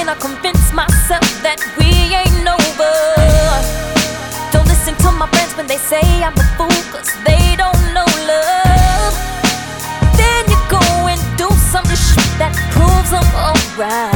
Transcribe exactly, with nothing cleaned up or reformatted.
then I convince myself that we ain't over. Don't listen to my friends when they say I'm a fool, cause they don't know love. Then you go and do some shit that proves I'm alright.